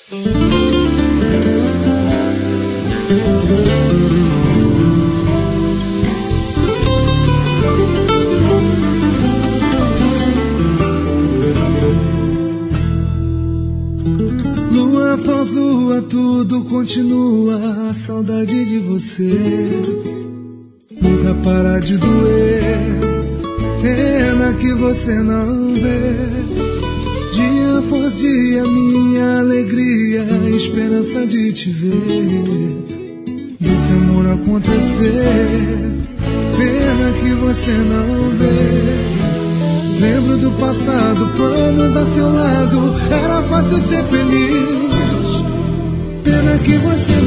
Lua após lua, tudo continua. A saudade de você nunca para de doer. Pena que você não vê. Dia após dia, minha alegria, a esperança de te ver, desse amor acontecer. Pena que você não vê. Lembro do passado, planos a seu lado, era fácil ser feliz. Pena que você